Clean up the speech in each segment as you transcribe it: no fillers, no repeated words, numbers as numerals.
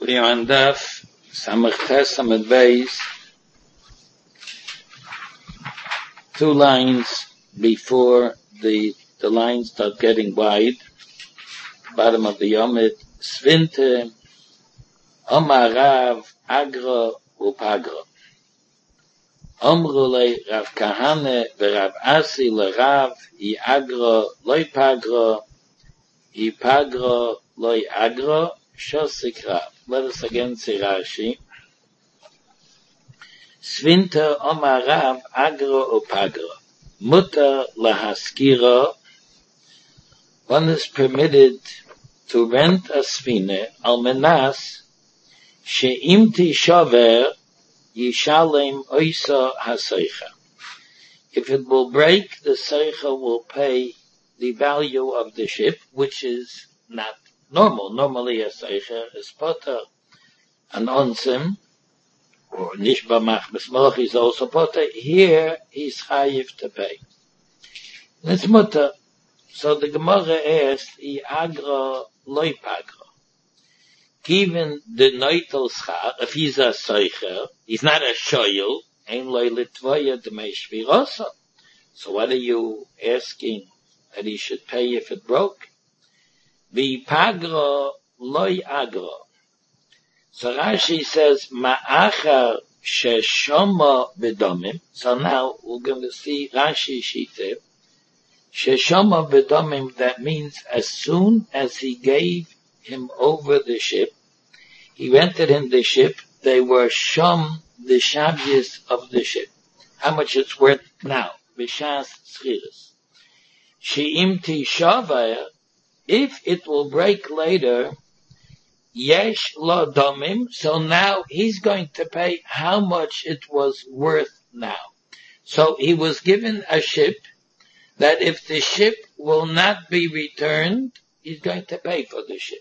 We are on Daf Samach Ches Amud Beis, 2 lines before the lines start getting wide. Bottom of the Yomit, Svinte, Omar Rav, Agra, Upagra. Omru le Rav Kahane, Rav Asi le Rav, I Agra, Loi Pagra, I Pagra, Loi Agra, Shosik Rav. Let us again see Rashi. Svinter Omar Rav Agra Upagra. Mutter lahaskira. One is permitted to rent a svine al menas she'im tishaver yishalem oisa haseicha. If it will break, the seicha will pay the value of the ship, which is not normal. Normally a seicha is potter an onsim, or nishba machbes moch is also potter. Here he's chayiv to pay. And it's mutter. So the Gemara asked, I agra loy pagra. Given the noitel schar, if he's a seicher, he's not a shoyel, ein loy litvoya d'mei shvirosa. So what are you asking that he should pay if it broke? Vi pagra loy agra. So Rashi says, ma'achar sheshoma bedomim. So now we're going to see Rashi shite. Sheshoma bedomim, that means as soon as he gave him over the ship, he rented him the ship, they were shom the shavyas of the ship. How much it's worth now? B'shas schiris. She'im tishavah, if it will break later, yesh lo domim, so now he's going to pay how much it was worth now. So he was given a ship that if the ship will not be returned, he's going to pay for the ship.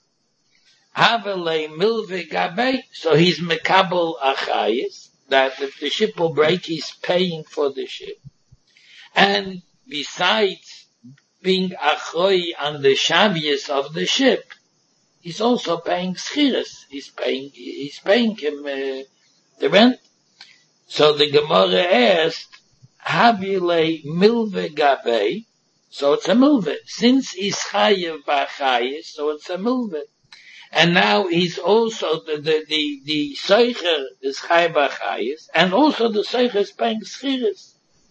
Havele milve gabe, so he's mekabel achayis, that if the ship will break, he's paying for the ship. And besides being achoy on the shavyas of the ship, he's also paying schiras. He's paying him the rent. So the Gemara asked, Havile milve gabe, so it's a milve. Since he's chayev b'achayis, so it's a milve. And now he's also, the seicher is chayev b'achayis, and also the seicher is paying schiras.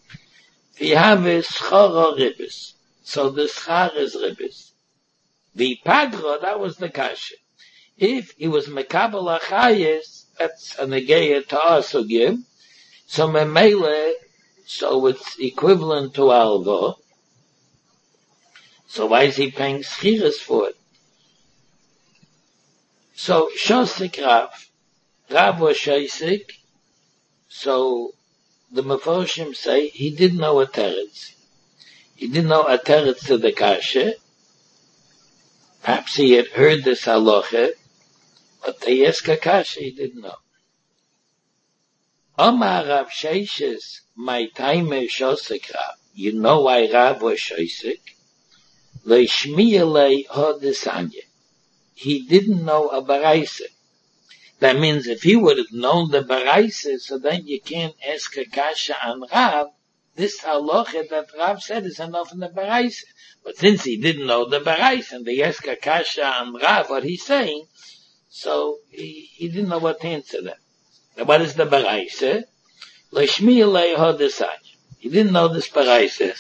V'yave schara ribis. So the schar is ribis. The pagra, that was the kasha. If he was mekabel achayis, that's a negeya to asugim. So memele, so it's equivalent to alva. So why is he paying schiras for it? So shosik Rav was shosik. So the Meforshim say he didn't know a teretz. He didn't know a teretz to the kasha. Perhaps he had heard this halacha, but they asked a kasha, he didn't know. Omar Rav Sheishes, my time shosik Rav. You know why Rav was shosik? Leishmiyalei hodesanya. He didn't know a baraisa. That means if he would have known the baraisa, so then you can't ask a kasha on Rav. This halacha that Rav said is enough in the baraisa. But since he didn't know the baraisa and they ask a kasha on Rav what he's saying, so he didn't know what to answer that. Now what is the baraisa? L'shmiyalei hodesanya. He didn't know this baraisa.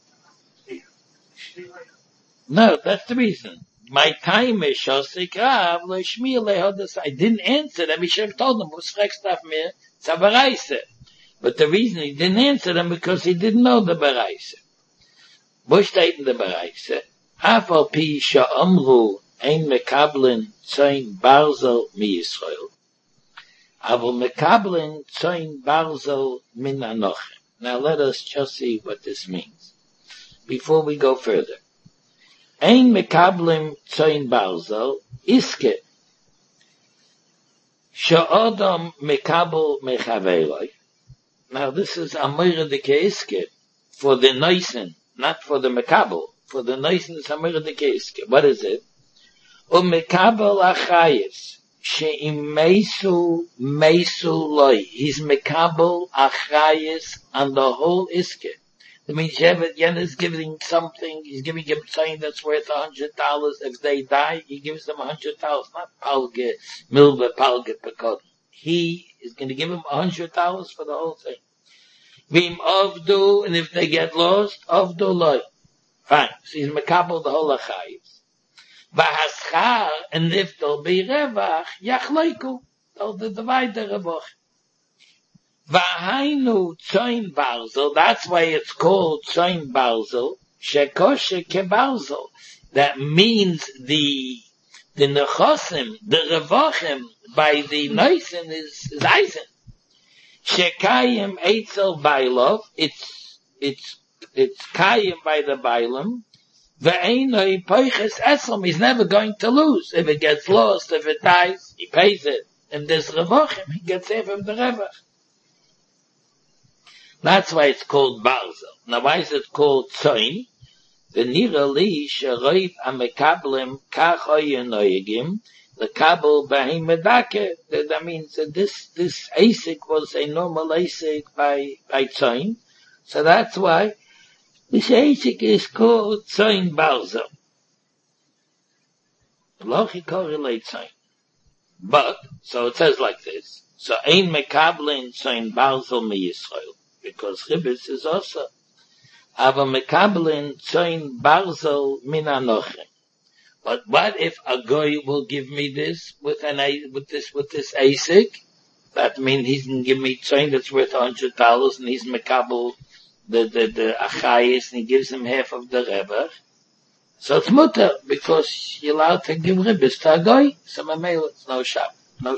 No, that's the reason. My time is shosik Rav, l'shmiyalei hodesanya. I didn't answer them. He should have told them, was fragst af mir, it's a baraisa. But the reason he didn't answer them because he didn't know the baraisa. Wo steht in der Baraisa? Afal pi sha'amru ein mekablin tzoin barzel mi Yisrael. Aval mekablin tzoin barzel min anochem. Now let us just see what this means before we go further. Ein mekablin tzoin barzel iske sha'odam mekabel mechaveiroi. Now this is Amira de Keiske for the Neisen, not for the Mekabel. For the Neisen is Amira de Keiske. What is it? Mekabel achayis. she'im meisu loy. He's mekabel achrayis on the whole iske. That means Yen is giving something, he's giving him something that's worth $100. If they die, he gives them $100, not palge, milva, palge, pekod. He is going to give him $100 for the whole thing. Vim avdu, and if they get lost, avdu loy. Fine. So he's mekabel the whole achayis. Vahaschar, and if there'll be revach, yachleiku. They'll divide the revach. Vahainu tzoin barzel, that's why it's called tzoin barzel, shekoshe ke barzel. That means the nechosim, the revachim, by the noisen is eisen. Shekayim eitzel bailov, it's kayim by the bailam. Ve'enoi poiches eslam, he's never going to lose. If it gets lost, if it dies, he pays it. And this revachim, he gets it from the revach. That's why it's called barzel. Now why is it called tzoin? The nirali sheroiv amekablim kachoy noyegim the kabel bahim medake. That means that this asik was a normal asik by tzoin. So that's why this asik is called tzoin barzel. Lochi correlate tzoin. But so it says like this. So ein mekablin tzoin barzel me Yisrael. Because Chibis is also Ava Mekabelin Tzoin Barzel Min Anochim. But what if a guy will give me this with this ASIC? That means he's going to give me tzoin that's worth $100 and he's Mekabel the Achayis and he gives him half of the Rebbe. So it's mutter because you're allowed to give Ribis to a guy. So it's no shot.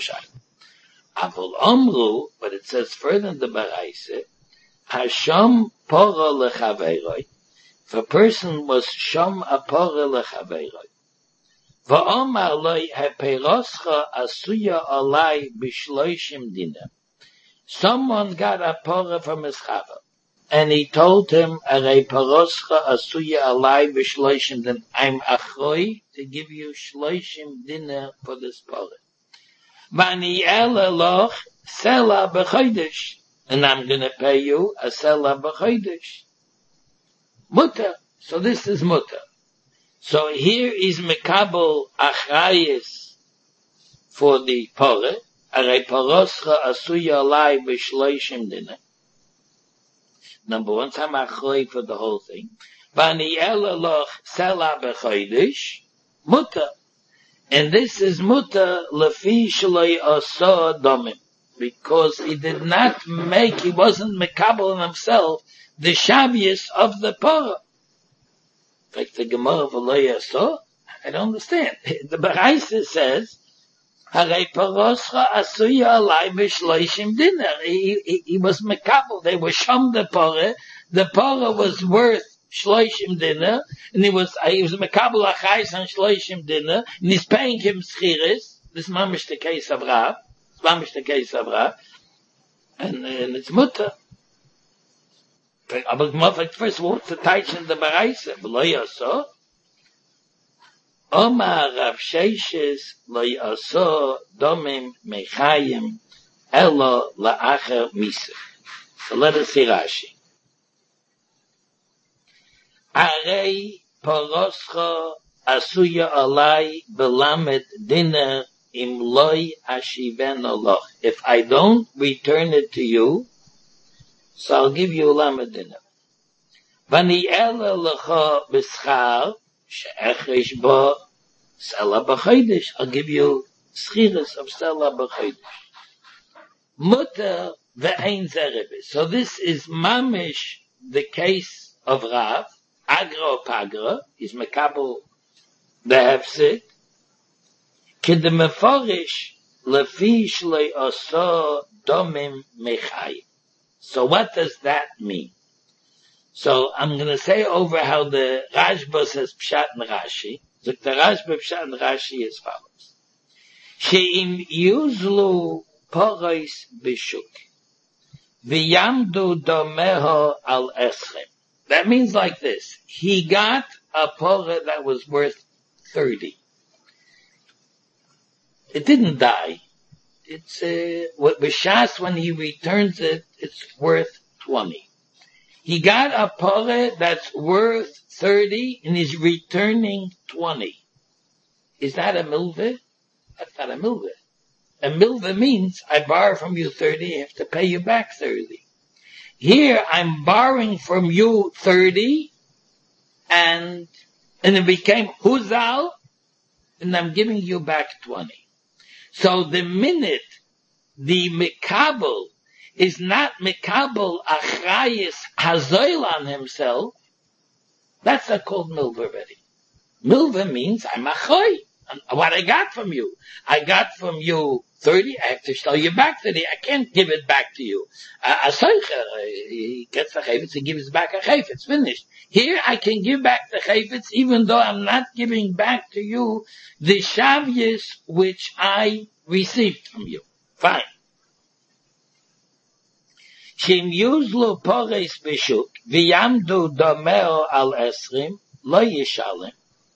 Avol Omru, but it says further in the Baraise, Hasham pora lechaveiroi. If a person was sham a pora lechaveiroi. Va'omar loi heperoscha asuya alai bishloishim dina. Someone got a pora from his chava. And he told him, Arei paroscha asuya alai bishloishim dina. I'm achroi to give you shloishim dina for this pora. Vani ela loch sela b'chodesh. And I'm going to pay you a sela b'chodesh. Mutter. So this is mutter. So here is mekabel achrayis for the pore. Arei paroscha asuya alai b'shloishim dina. Number one, I'm achroi for the whole thing. Vani ela loch sela b'chodesh. Mutter. And this is mutter lefi shloi asa domim. Because he did not he wasn't mekabel in himself, the shavius of the parah. Like the Gemara of Aloya saw, I don't understand. The Baraisa says, Harei paroscha asuya alai b'shloishim dinar. He was mekabel, they were sham the parah was worth shloishim dinar, and he was mekabel achayis on shloishim dinar, and he's paying him schiris. This is mamish the case of Rav. Mamish the case of Rav, and it's mutter. But first, what's the taich in the Baraisa? V'lo yaso. Omar Rav Sheishes lo yaso domim mechayim elo la'acher misach. So let us see Rashi. Arei poroscha asuya alai belamed dinner im loy ashiven oloch. If I don't return it to you, so I'll give you a lamed dinner. Vani ela lecha b'schar she'echesh bo sela b'chodesh. I'll give you schiras of sela b'chodesh. Mutter ve'ein zerebis. So this is mamish the case of Rav. Agra pagra is mekabel the hefsek. K'de meforish lefi shlei asa domim mechayim. So what does that mean? So I'm going to say over how the Rashba says Pshat and Rashi. The Rashba Pshat and Rashi as follows. She'im yuzlu poros b'shuk v'yamdu domeho al eschem. That means like this. He got a pora that was worth 30. It didn't die. It's, B'shas, when he returns it, it's worth 20. He got a pore that's worth 30 and he's returning 20. Is that a milveh? That's not a milveh. A milveh means I borrow from you 30, I have to pay you back 30. Here I'm borrowing from you 30 and it became huzal and I'm giving you back 20. So the minute the mikabel is not mikabel achrayis hazoil on himself, that's not called milvah already. Milvah means I'm achay. What I got from you. I got from you 30, I have to tell you back 30. I can't give it back to you. He gets the chayfetz, he gives back a chayfetz, finished. Here I can give back the chayfetz even though I'm not giving back to you the shavyas which I received from you. Fine. Shem yuzlu pores b'shuk, v'yamdu domeo al esrim, lo yishalem,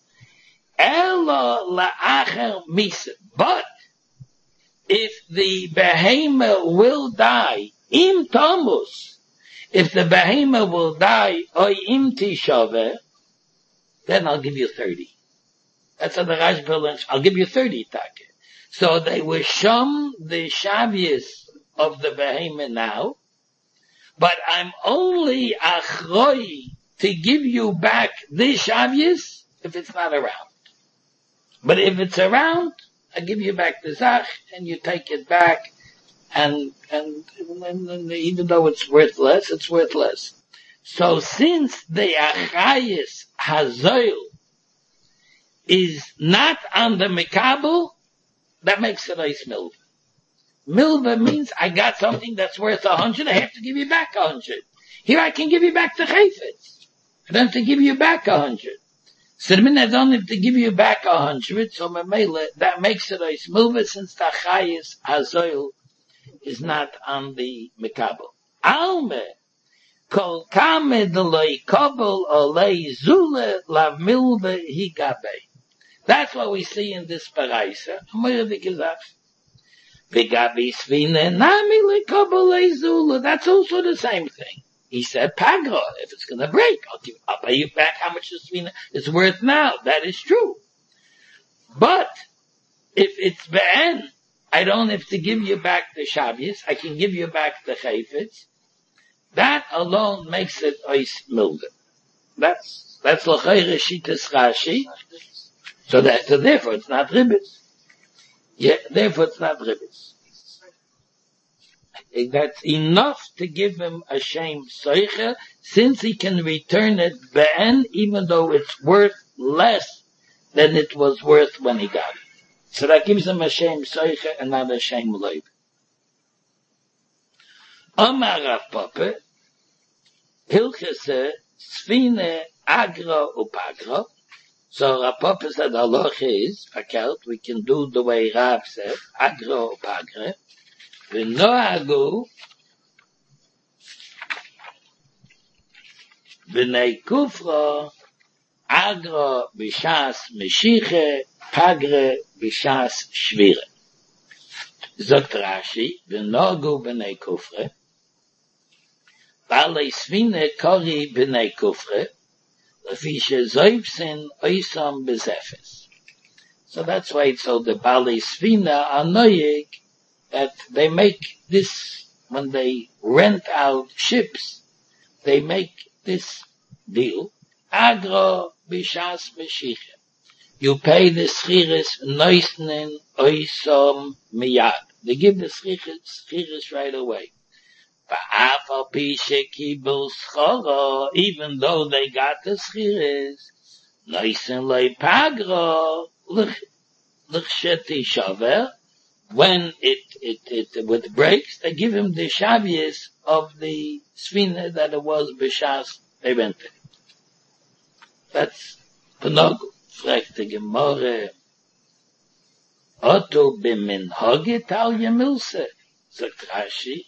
elo la'acher misa. But if the behemoth will die, im tomus, if the behemoth will die, oy im tishave, then I'll give you 30. That's what the Rashba learns. I'll give you 30 take. So they will shum the shavyas of the behemoth now, but I'm only achroi to give you back the shavyas if it's not around. But if it's around, I give you back the zach and you take it back and even though it's worth less, it's worth less. So since the achayis hazoil is not on the mikabel, that makes it a milvah. Milvah means I got something that's worth 100, I have to give you back 100. Here I can give you back the chayfetz. I don't have to give you back 100. So the minute I don't have to give you back 100, so that makes it a milvah since the chayis hazoil is not on the mikabel. Alme, kol kame deloi kabel olei zule lav milvah higabe. That's what we see in this paraisa. That's also the same thing. He said, Pagra, if it's going to break, I'll pay you back how much the svina is worth now. That is true. But if it's be'en, I don't have to give you back the shavyas. I can give you back the chayfetz. That alone makes it ois milvah. That's l'chayre shitas Rashi. So therefore it's not ribbis. Yeah, therefore it's not ribbis. That's enough to give him a shame soicha, since he can return it be'en, even though it's worth less than it was worth when he got it. So that gives him a shame soicha and not a shame loib. Omar Rav Papa, Hilchese, Sfine, Agra, Upagra. So Rav Papa said, halacha is, we can do the way Rav said, Agra, Upagra. V'noagu, v'nei kufra, agra b'shas meshiche, pagre b'shas shvire. Zot Rashi, v'noagu v'nei kufra, v'alei svine kori v'nei kufra, lefi shezoivsin oisam b'zefes. So that's why it's called the Balei Svina are noyeg, that they make this, when they rent out ships, they make this deal. Agra b'shas meshiche. You pay the schiris noisnen oisom miyad. They give the schiris right away. Ba'afal pishe kibul schora, even though they got the schiris, noisen lei pagra, l'chsheti shaver. When it with breaks, they give him the shavyas of the svina that it was b'shas they rented. That's Panogu. Fragt the Gemara, Otto b'minhage tal yemilse. Sagt Rashi,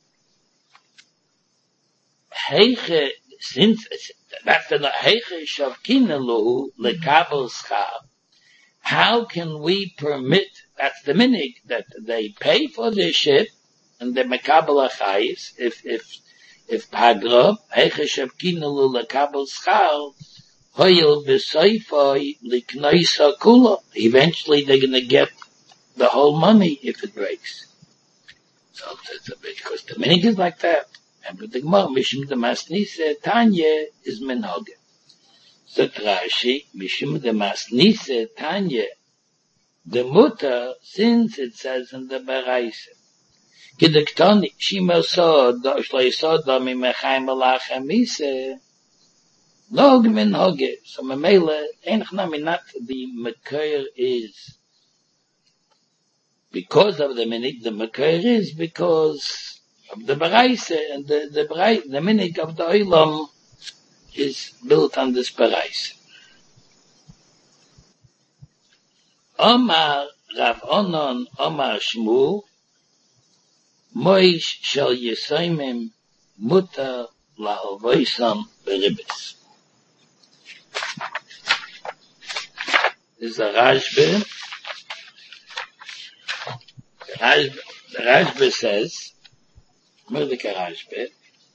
Heiche, since that's the Heiche shavkina lohu lekabel schar. How can we permit that's the minig, that they pay for their ship, and the mekabel achayis, if pagra, heicheshev kinelu lekabel schal, hoyel v'soifoi liknoisa kula. Eventually they're gonna get the whole money if it breaks. So it's a bit, because the minig is like that. And with the Gemara, Mishum de Masnise, Tanya is Menhoge. So Rashi, Mishum de Masnise, Tanya, the mutter, since it says in the Beraise, Gedektoni, Shima Sod, Shloi Sod, Domi Mechaim Alachem Mise, Log Menhoge. So Memele, Einach Nami, not the Mekoyer is because of the minig, the Mekoyer is because of the Beraise, and the minig of the Olam is built on this Beraise. Omar Rav Onon, Omar Shmu, Moish shel Yesoimim, Mutar lahalvoisam beribis. This is a Rashba. The Rashba says, Mordecai Rashba,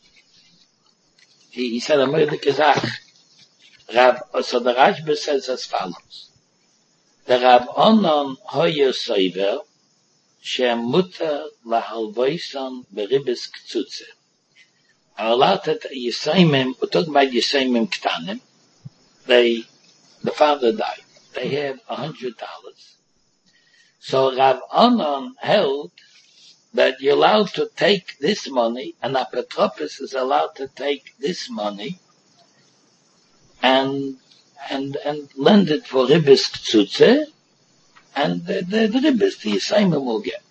he said a Mordecai Zach. So the Rashba says as follows. The Rav Onon hoyer soiver, shem mutar lahalvoisam beribis ktsutze. Are allowed to Yisayimim, we're talking about Yisayimim Ktanim. The father died. They have $100. So Rav Onon held that you're allowed to take this money, and Apotropos is allowed to take this money and lend it for Ribis Ktsutze, and the Ribis, the Yisayimim will get.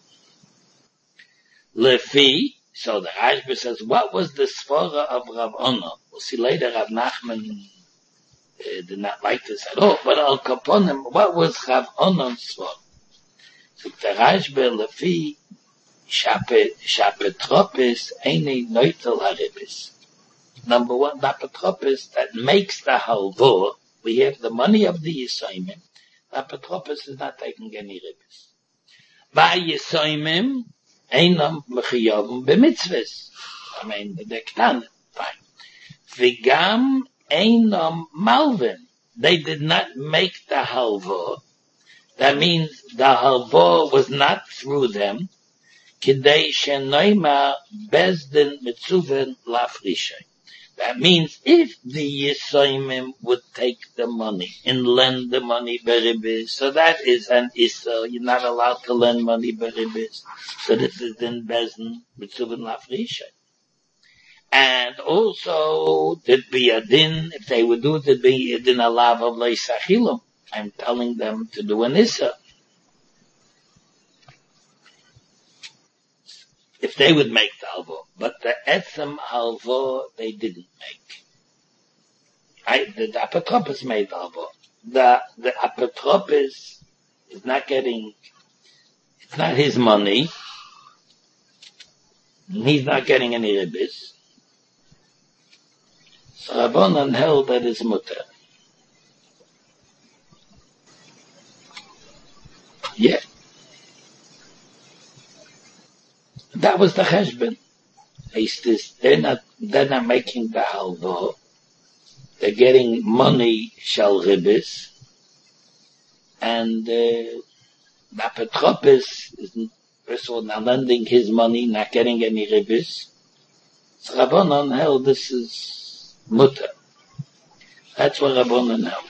Lefi, so the Rashba says, what was the svara of Rav Onon? We'll see later Rav Nachman did not like this at all, but Al Kaponim, what was Rav Onon's svara? So the Rashba, Lefi, Shapetropis, Eine Neutel Haribis. Number one, the Apotropos that makes the halvor, we have the money of the Yisayimim. The Apotropos is not taking any ribis. By Yisayimim, Einam mechiyavim b'mitzvahs. I mean, the ktanim. Fine. V'gam einam malvin. They did not make the halvor. That means the halvor was not through them. Kidei shenoima bezdin mitzuven lafrishay. That means if the Yisayimim would take the money and lend the money beribis, so that is an issa. You're not allowed to lend money beribis. So this is in Bezdin Mitzuvin Lafrisha. And also, there'd be a din, if they would do it, there'd be a din alav of leisachilum. I'm telling them to do an issa. If they would make the halvor, but the etzem halvor they didn't make. The Apotropos made the halvor. The Apotropos is not getting, it's not his money. He's not getting any ribis. So Rabbanan held that it's mutar. Yeah. That was the cheshbon. They're not making the halvor. They're getting money shel ribis, and the Apotropos is first of all not lending his money, not getting any ribis. So Rabbanan held this is mutar. That's what Rabbanan held.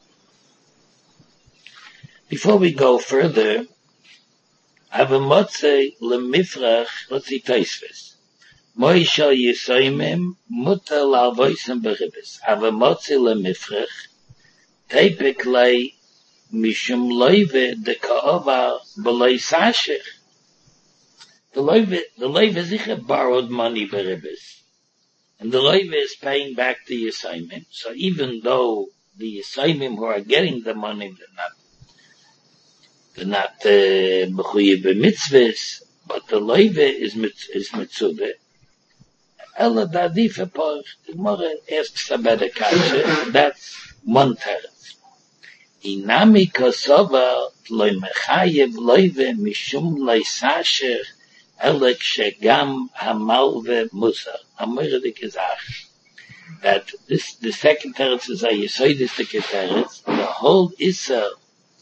Before we go further, Avamotze lemifrach, let's see Taisves. Moishal Yisoimim, mutar lalvoisem beribis. Avamotze lemifrach, teipik lei mishum loive de ka'ovar b'loi sashich. The loive sicher borrowed money beribis. And the loive is paying back the Yisoimim. So even though the Yisoimim who are getting the money, they're not mechuyev b'mitzvahs, but the loive is mitzvah. Ella dadif apart. The Gemara asks about a kasha. That's one teretz. Inami kosova loy mechayev loyve mishum loy sasher elek shegam hamalve musa. Amoyre gezach that this the second teretz is a yesodistic teretz. The whole Issa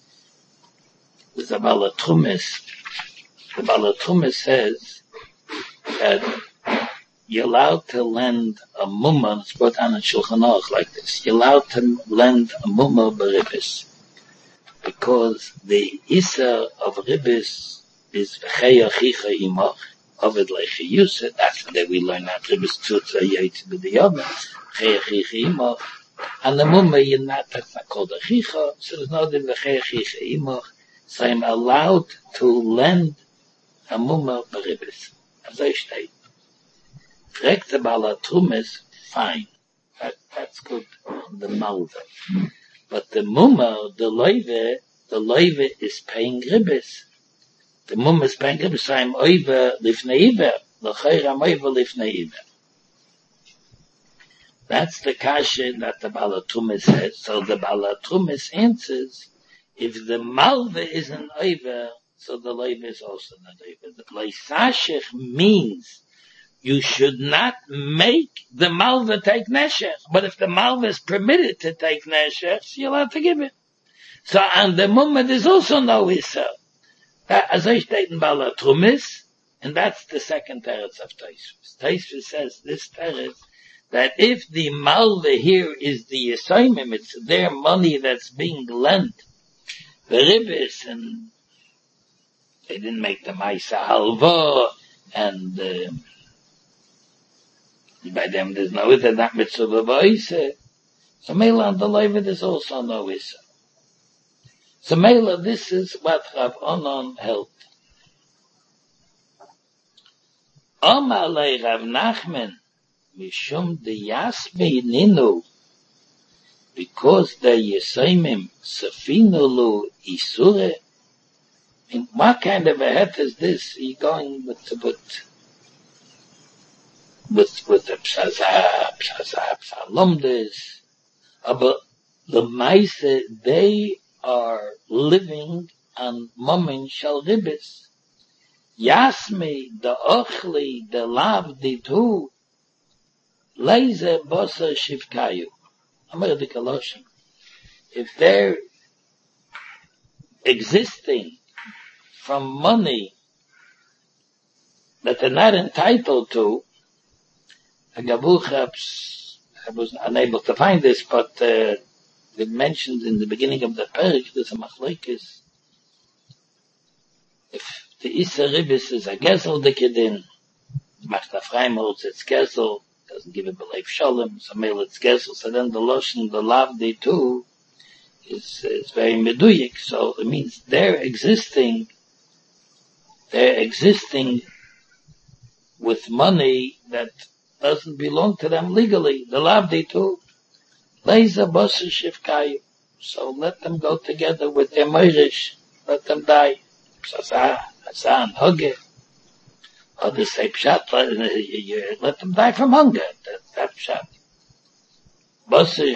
is a balatrumis. The balatrumis says that you're allowed to lend a mumma. It's brought down in Shulchan Aruch like this. You're allowed to lend a mumma beribis because the Issa of ribis is v'chei achicha imach ovid leichi yuseh. That's the way we learn that ribis tzutza yetz b'diyavim v'chei achicha imach. And the mumma you're not, that's not called achicha, so there's no din v'chei achicha imach. So I'm allowed to lend a mumma beribis. As I state. Fragt the balatrumis, fine. That's good. The malva. But the mumma, the loive is paying ribis. The mumma is paying ribis. So I'm over lifnei iver. L'chayr I'm over lifnei iver. That's the kasha that the balatrumis says. So the balatrumis answers, if the malva is an over, so the loive is also an over. The leisashich means you should not make the malva take neshech. But if the malva is permitted to take neshech, you're allowed to give it. So on the moment there's also no issa. As I state in balatrumis, and that's the second teretz of Tosfos. Tosfos says this teretz, that if the malva here is the assignment, it's their money that's being lent, the ribis, and they didn't make the maisa halva, and by them there's no issa, that mitzvah v'isa. So Mela on the Levi there's also no issa. So Mela, this is what Rav Onan held. Omar le Rav Nachman mishum de yasmi ninu, because the yesaimim safinu lu isure. I mean, what kind of a het is this? Are you going with the psalomdes, but the Maise, they are living on momin shal ribis. Yasmi, the ochli, the lav, the tu, leize bosa shivkayu. Amar the Colossian. If they're existing from money that they're not entitled to, I was unable to find this, but it mentioned in the beginning of the parak, there's a machlokes. If the Issa Ribis is a Gesel de Kedin, macht a Freimholz, it's Gesel, doesn't give a Beleif Shalom, so male it's Gesel, so then the Loshen, the Lavdi too, is very meduyik, so it means they're existing with money that doesn't belong to them legally. The Lavdi too. Leiza Bosa Shivkayu. So let them go together with their Meirish. Let them die. Hasan, Hugge. Others say Pshat, let them die from hunger. That's Pshat. Bosa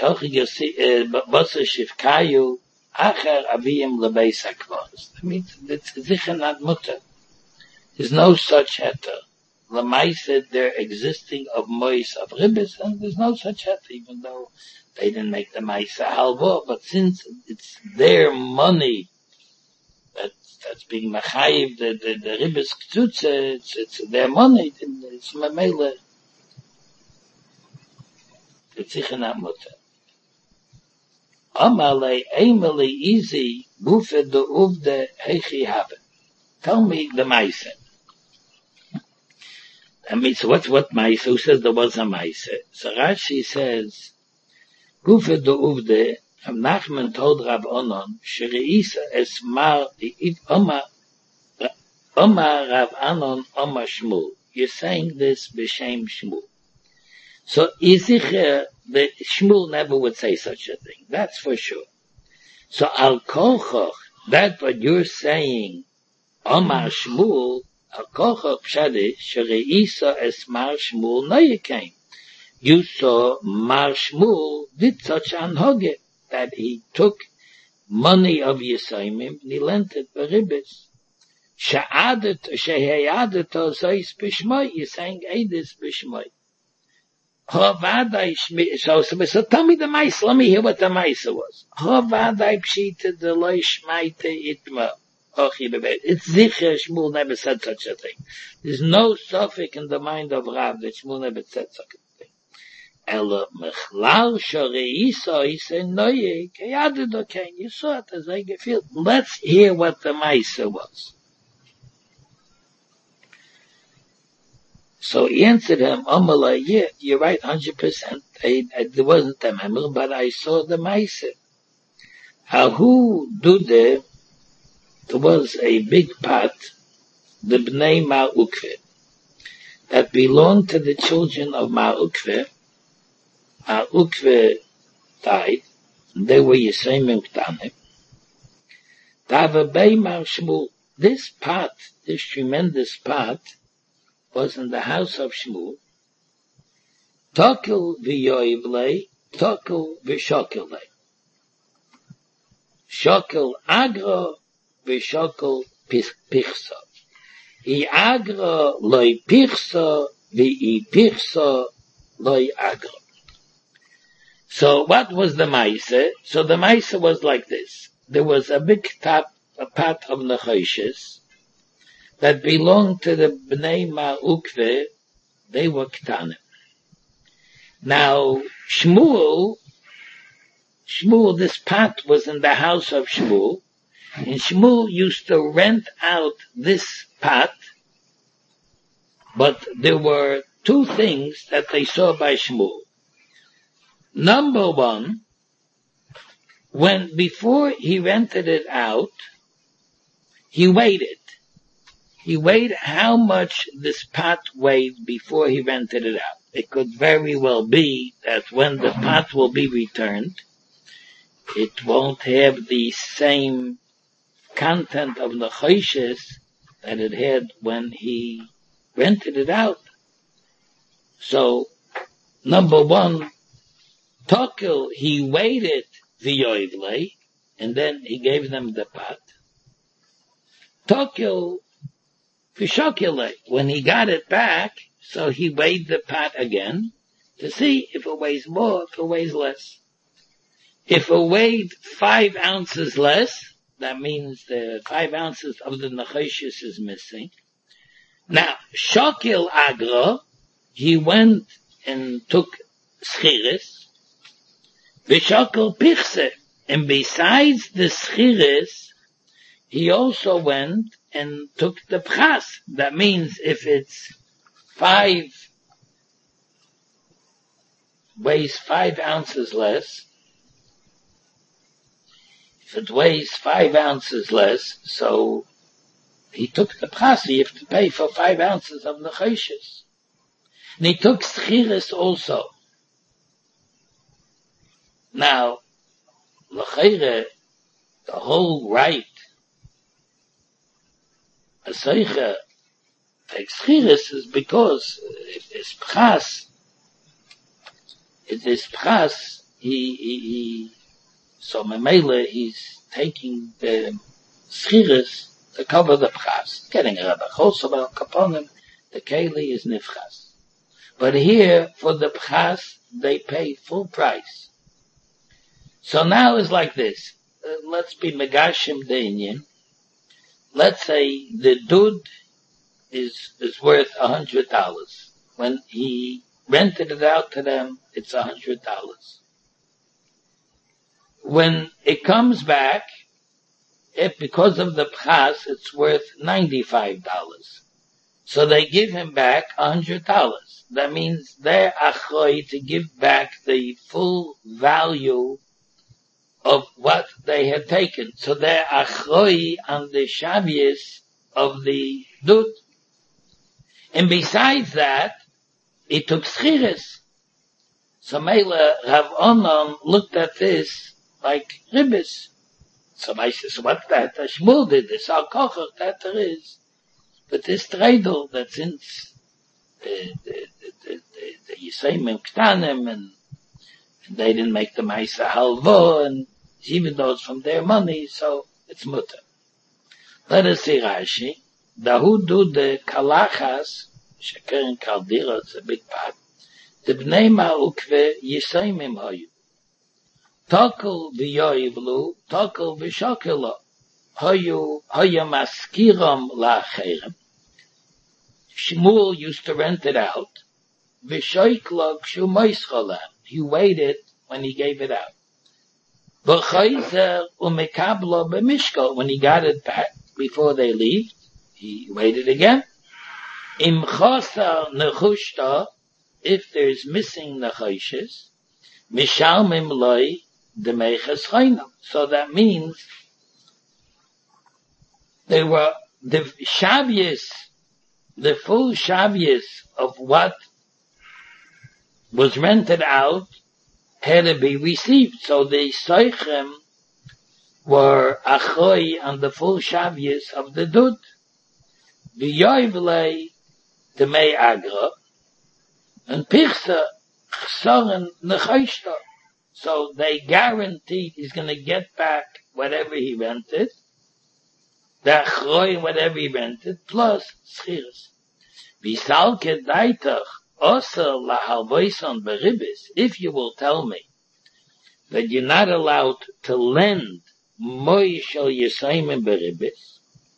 Shivkayu, Acher Aviyim Lebeis HaKvos. That means it's Zichen not Mutter. There's no such heter. Lamaisa, they're existing of mois of ribis, and there's no such heter, even though they didn't make the maisa halva, but since it's their money that's being machayiv, the ribis ktutze, it's their money, it's mamela, it's ichenat mutter. Amale, Emily, easy, bufe de uvde, hechi habe. Tell me the maisa. I mean, so what's Maisa? Who says there was a Maisa? So Rashi says, Gufe do Uvde, Nachman told Rav Onan, Shereisa es mar, Omar Rav Onan, Omar Shmuel. You're saying this b'shem Shmuel. So, Yizicher, the Shmuel never would say such a thing. That's for sure. So, Al Kolchoch, that what you're saying, Omar Shmuel, Al-Kochach Pshadi, Shereisa es Mar Shmuel Noyekain. You saw Mar Shmuel did such an hoge, that he took money of Yisayimim, and he lent it for ribbis. Sheheyadet zois b'shmoi, he's saying Eidis b'shmoi. So tell me the Maisa, let me hear what the Maisa was. Hovadai pshita de loy shmaite itma. It's sicher Shmuel never said such a thing. There's no suffix in the mind of Rav that Shmuel never said such a thing. Ela mechlal shoreisa, he said, noye, kayadid okay, you saw it as I feel. Let's hear what the Maisa was. So he answered him, Amalai, yeah, you're right, 100%. There wasn't a member, but I saw the Maisa. Who do there was a big pot, the Bnei Ma'ukve, that belonged to the children of Ma'ukve. Ma'ukve died, and they were Yisayimim Ktanim. Davabei Mar Shmuel, this pot, this tremendous pot, was in the house of Shmuel. Tokel v'yoivlei, tokel v'shokelei. Shokel agro v'shokel pichsa. I agro loy pichsa v'i pichsa loy agro. So what was the Maisa? So the Maisa was like this. There was a big pot of nechoshes that belonged to the Bnei Ma'ukve. They were Ktanim. Now, Shmuel, this pot was in the house of Shmuel, and Shmuel used to rent out this pot, but there were two things that they saw by Shmuel. Number one, before he rented it out, he waited. He weighed how much this pot weighed before he rented it out. It could very well be that when the pot will be returned, it won't have the same content of nechoshes that it had when he rented it out. So, number one, Tokel, he weighed it v'yoivlei, and then he gave them the pot. Tokel, when he got it back, so he weighed the pot again to see if it weighs more, if it weighs less. If it weighed 5 ounces less, that means the 5 ounces of the nechoshes is missing. Now, shokel agro, he went and took schiris, v'shokel pichse, and besides the schiris, he also went and took the pchas. That means if it's 5, weighs 5 ounces less, if it weighs 5 ounces less, so he took the pchas, you have to pay for 5 ounces of nechoshes. And he took schiris also. Now, l'cheire, the whole right, a seicha takes schiris is because it is pchas. It is pchas. So memele he's taking the schiris to cover the pchas, getting a rabbi chosav kaponim. The keli is nifchas, but here for the pchas they pay full price. So now it's like this. Let's be megashim the inyan. Let's say the dude is worth $100. When he rented it out to them, it's $100. When it comes back, if because of the pchas, it's worth $95. So they give him back $100. That means they're achroi to give back the full value of what they had taken. So they're achroi on the shavius of the dud. And besides that, he took schiris. So Mela Rav Onan looked at this like ribbis. So I said, so what's that? Shmuel did this. Al kocher that there is. But this dreidel that since the Yisayim Ktanim and they didn't make the Maisa Halvo and even though it's from their money, so it's mutter. Let us see Rashi. Dahu do the kalachas, shekeren kaldira, it's a big part. The bnei ma'ukve yisaimim hayu. Tokel v'yoyivlu, tokel v'shokelo. Hayu maskiram la'acherem. Shmuel used to rent it out. V'shoiklog shumoischolam. He waited when he gave it out. V'chayzer umekablo b'mishko. When he got it back, before they leave, he waited again. Im chosar nechushta, if there's missing nechoshes, mishalmim loy demeches chaynam. So that means they were the shavyas, the full shavyas of what was rented out had to be received. So the soichem were achoy on the full shavyas of the dud. The yoivlei demei agra and pichsa chsoren nechoshta. So they guaranteed he's going to get back whatever he rented, the achoy whatever he rented, plus schiras. Visalke daitach oser lahalvoison beribis. If you will tell me that you're not allowed to lend moy shel yisayim beribis,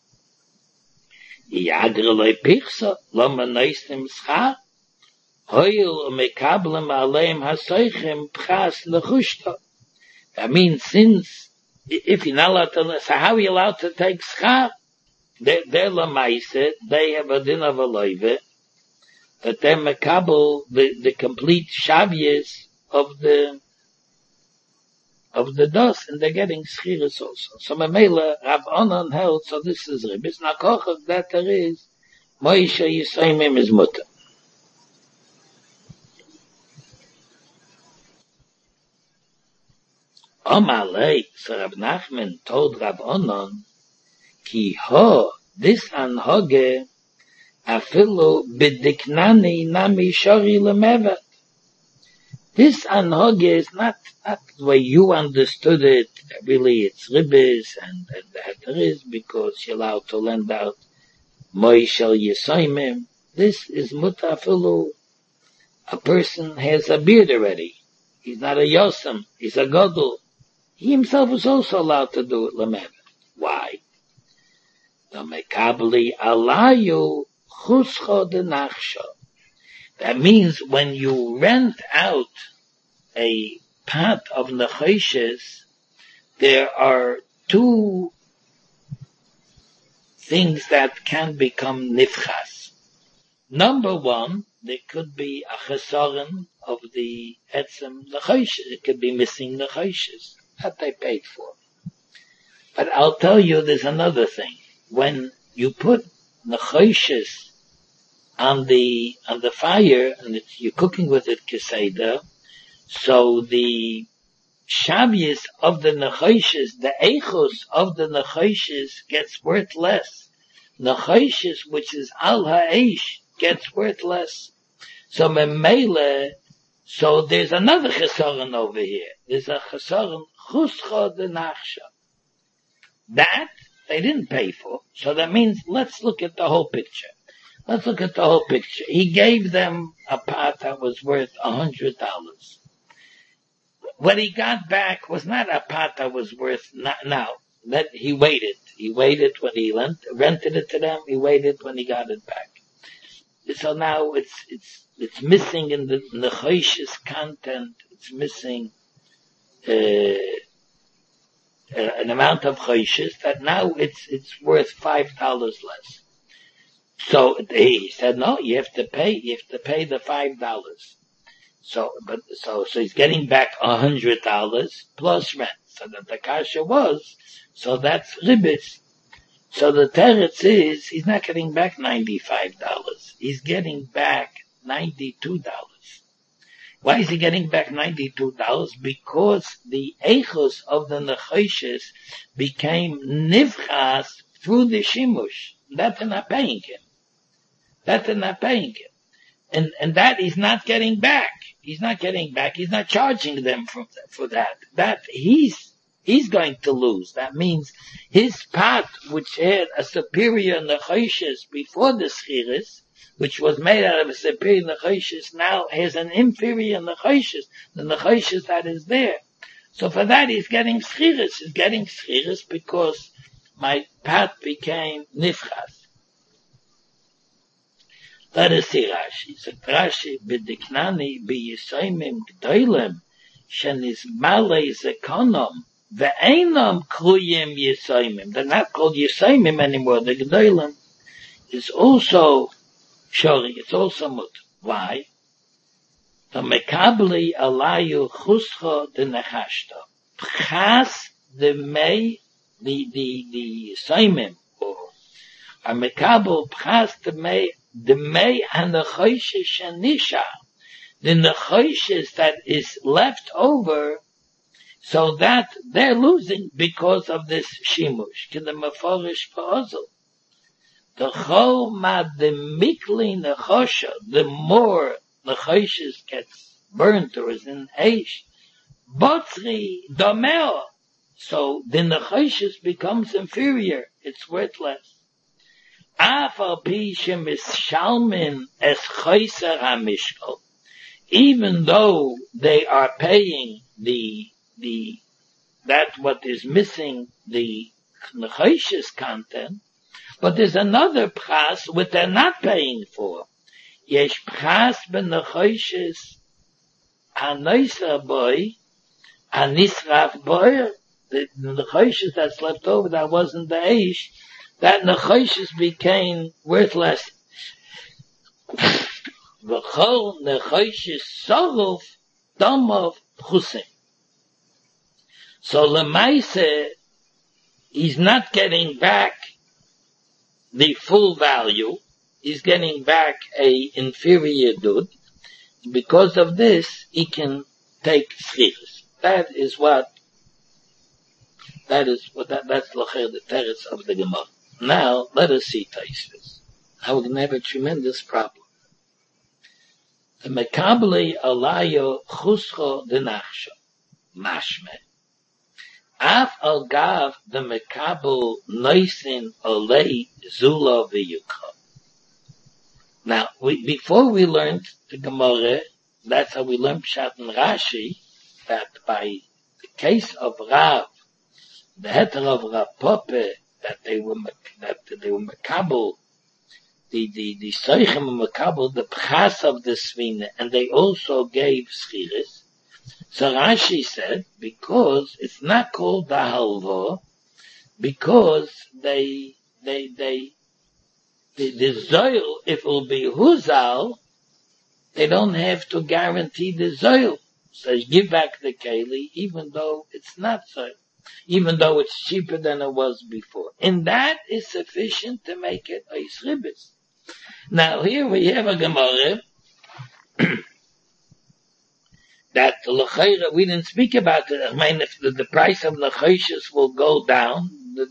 yagre pichsa lo manoistim schar hoil mekablem aleim hasoichem pchas lechushta. I mean, since if you're not allowed to, so how are you allowed to take schar? They're lamaise, they have a din of a loive, that they're mekabel the complete shavyas of the dust, and they're getting schiras also. So Mamela, Rav Onan held, so this is ribis. Now kochach that there is, Moshe Yisraimim is mutter. Omalei, so Rav Nachman told Rav Onan, ki ho, this anhoge, afilu bidiknani nami shori lemevet. This anhoge is not the way you understood it. Really, it's ribis, and that there is, because you're allowed to lend out moishel yisoimim. This is mutafilu. A person has a beard already. He's not a yosem. He's a godel. He himself is also allowed to do it lemevet. Why? The mekabli alayu chuscho de nachsho. That means when you rent out a pot of nechoshes, there are two things that can become nifchas. Number one, there could be a chesaron of the etzem nechoshes. It could be missing nechoshes that they paid for. But I'll tell you, there's another thing. When you put nechoshes on the fire, and you're cooking with it keseda, so the shavyas of the nechoshes, the echos of the nechoshes gets worth less. Nechoshes, which is al ha'esh, gets worth less. So memele, so there's another chesaron over here. There's a chesaron chuscha de nachsha. That they didn't pay for. So that means, let's look at the whole picture. Let's look at the whole picture. He gave them a pot that was worth $100. What he got back was not a pot that was worth now. That he waited. He waited when he rented it to them. He waited when he got it back. So now it's missing in the nechoshes content. It's missing an amount of choshes that now it's worth $5 less. So he said, no, you have to pay the $5. So he's getting back $100 plus rent. So that the kasha was, so that's ribis. So the teretz is, he's not getting back $95. He's getting back $92. Why is he getting back $92? Because the echos of the nechoshes became nivchas through the shimush. That they're not paying him. And that he's not getting back. He's not getting back. He's not charging them for that. That he's he's going to lose. That means his pot, which had a superior nechoshes before the schiris, which was made out of a superior nechoshes, now has an inferior nechoshes, the nechoshes that is there. So for that he's getting schiris. He's getting schiris because my pot became nifchas. Let us see Rashi. So Rashi, b'diknani b'yisoymim g'doylem, shenis malei zekonom, ve'enam kluyim yisoymim. They're not called yisoymim anymore. The g'doylem is also shori. It's also mut. Why? The mekabli alayu chuscha de nechashta. Pchas the mei, the yisoymim, or a mekabel pchas the mei hanechoshes shanisha, the nechoshes that is left over, so that they're losing because of this shimush. Ki the meforish pa'ozel. The chol ma the mikli nechosha, the more nechoshes gets burnt or is in eish, botzri domeo, so the nechoshes becomes inferior. It's worthless. Even though they are paying that what is missing, the nechoshes content, but there's another pras which they're not paying for. Yesh pras ben nechoshes hanoisa boy, hanisraf boy, the nechoshes that's left over that wasn't the eish, that nechoshes became worthless. V'chol nechoshes sorov domov chusim. So lemaise, he's not getting back the full value. He's getting back a inferior dud. Because of this, he can take schiris. That's l'cher the teretz of the Gemara. Now, let us see Taisvis. How we can have a tremendous problem. The mekabli alayo chuscho denachsha, mashme. Af al gav the mekabel noisin olei zula v'yukha. Now, before we learned the Gemara, that's how we learned Pshat and Rashi, that by the case of Rav, the heter of Rav Pope, that they were makabel, the Seichim were makabel, the pchas of the svina, and they also gave schiris. So Rashi said, because it's not called the halva, because the zoil, if it will be huzal, they don't have to guarantee the zoil. So give back the keli, even though it's not so. Even though it's cheaper than it was before. And that is sufficient to make it a shribis. Now here we have a Gemara that we didn't speak about it. I mean, if the price of nechoshes will go down,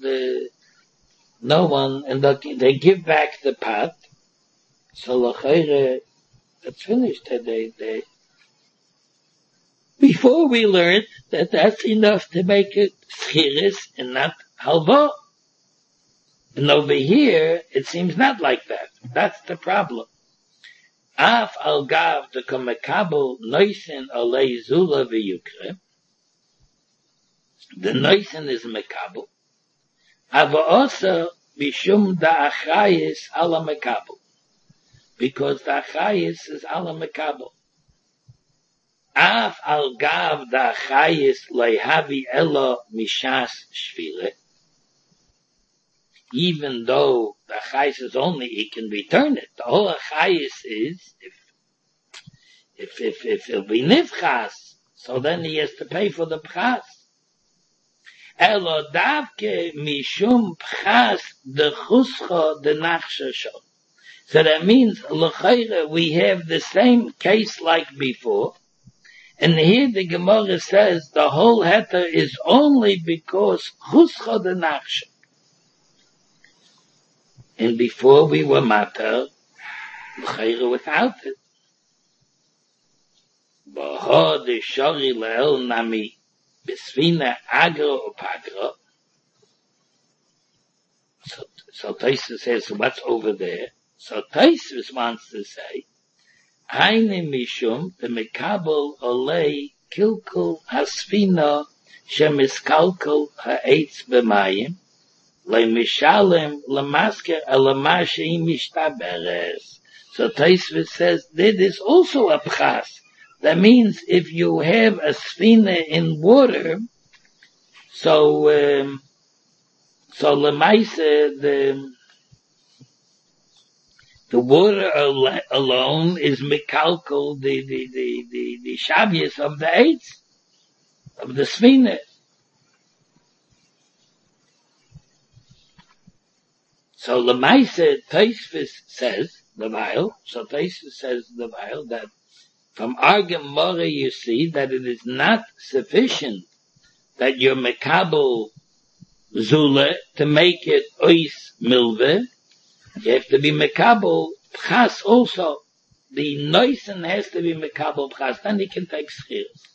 no one, and they give back the pot. So l'chayre, it's finished. Before we learned that that's enough to make it schiris and not halva. And over here, it seems not like that. That's the problem. Af al gav the kamekabel noisin alei zula v'yukre. The noisin is mekabel. Ava also bishum da achayis ala mekabel. Because the achayis is ala mekabel. Af al gav da chayis leihavi elo mishas shvile. Even though the chayis is only, he can return it. The whole chayis is, if it'll be nivchas, so then he has to pay for the pchas. Elo davke mishum pchas de chuscha de nachsha shol. So that means, l'chayre, we have the same case like before. And here the Gemara says the whole heter is only because chuscha de nachsha. And before we were matter, l'chayre without it. B'ho de shori le'el nami. Besvina agro upagra. So Tosfos says, so what's over there? So Tosfos wants to say, Eine mishum the mekabel olei kilkul hasfina shemiskalkul ha'etz b'mayim le'mishalem lemasker elamashi mishtaberes. So Tosfos says that is also a pchas. That means if you have a sfina in water, so lemaise the water alone is mekalkal the shavius of the eitz of the sfina. So lemaise Tosfos says the while. So Tosfos says the while that from our Gemara you see that it is not sufficient that you're mekabel zula to make it ois milve. You have to be mekabel pchas also. The noisen has to be mekabel pchas, then he can take schirs.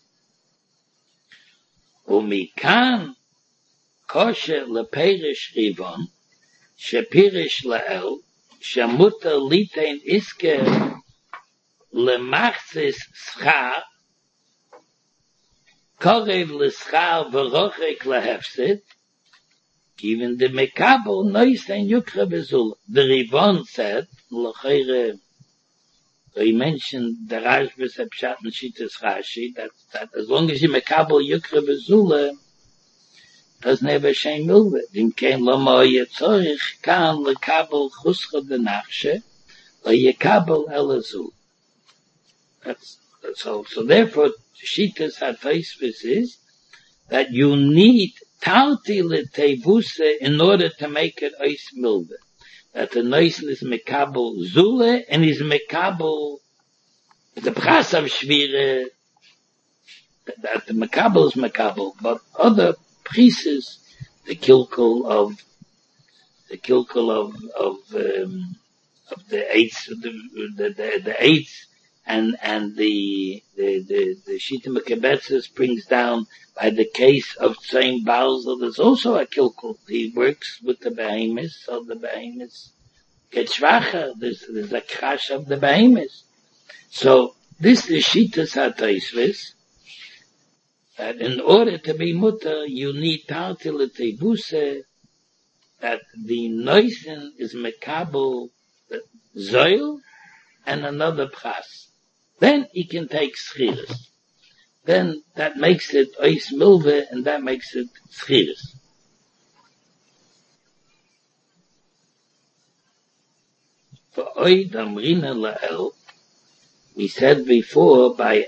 Umikan kosher leperish rivon, shepirish lael, shemuta litein iske lemachzis schar, korev l'schar v'rochek lehefsid, even the mekabel noisen yukra bezul. The Rivon said, l'chayre, he mentioned the Rashbas Epshat and Shitas Rashi, that as long as you mekabel yukra bezul, doesn't have a shame milvet. Im kein lama yetzorich kan lekabel chuscha denachshe, yekabel elazul. That's so therefore, Shitas HaTosfos is that you need Tarti letevuse in order to make it ois milve. That the noisen is mekabel zule and is mekabel the pras of shvire. That the mekabel is mekabel, but other pieces, the kilkul of the eights, the eights, and the Shita Mekebetzes brings down by the case of Tzayin Balzel, there's also a kilkul. He works with the behemoths, so the behemoths get schwacher. There's a crash of the behemoths. So this is Shitas HaTosfos, that in order to be mutter, you need Tarti L'Tevuse, that the noisen is mekabel zoil and another pras. Then he can take schiris. Then that makes it ois milve, and that makes it schiris. For oid amrina la'el, we said before by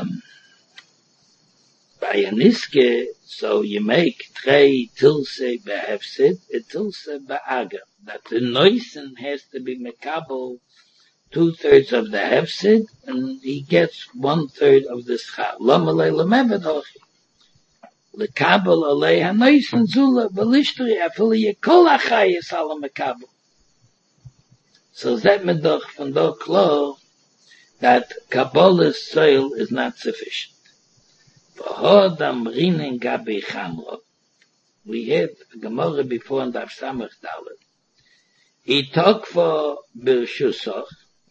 an iske, so you make trei tilse behefsid, a tilse be'ager. That the noisen has to be mekabel 2/3 of the hefsid, and he gets 1/3 of the schar. Lamalei lemevedochi. Lekabel alei hanoisen zula belishtri afili yekol achayis ala mekabel. So that medoch from the klar that Kabbalah's soil is not sufficient. V'hodam rinen gabi chamra. We had a Gemara before in Daf Samach Dalet. He talked for Birshusach.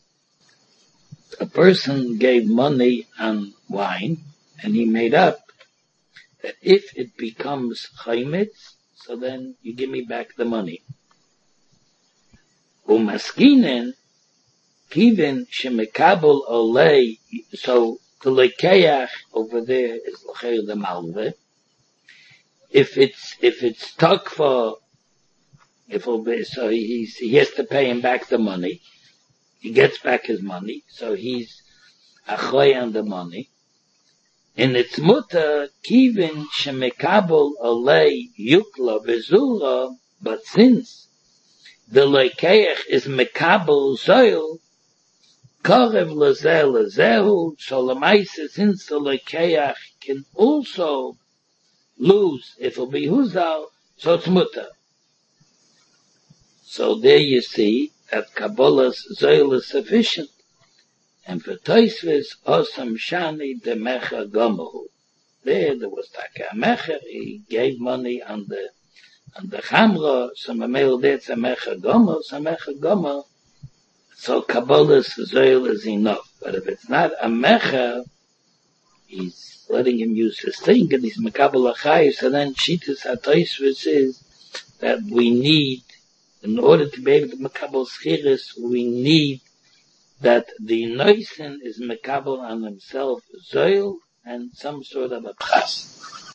A person gave money on wine, and he made up that if it becomes chaymitz, so then you give me back the money. Umaskinen, given shemekabel olei, so the lekeach over there is l'cheir the malve. If it's stuck for, so he has to pay him back the money. He gets back his money, so he's achoy on the money. And it's mutter kivin shemekabel olei yukla bezura, but since the lekeach is mekabel zoil, karev lezeh lezehu, so lemaisa, since the lekeach can also lose if it'll be huzal, so it's mutter. So there you see that Kabbalah's zoil is sufficient. And for Tosfos, osam shani demecha gomahu. there was like a mecher, he gave money on the chamra, so mamel there, it's a mecher gomer, so Kabbalah's zoil is enough. But if it's not a mecher, he's letting him use his thing, and he's mekabel achayis, so then Shitas HaTosfos is that we need, in order to be able to mekabel schiris, we need that the noisen is mekabel on himself zoil and some sort of a pras.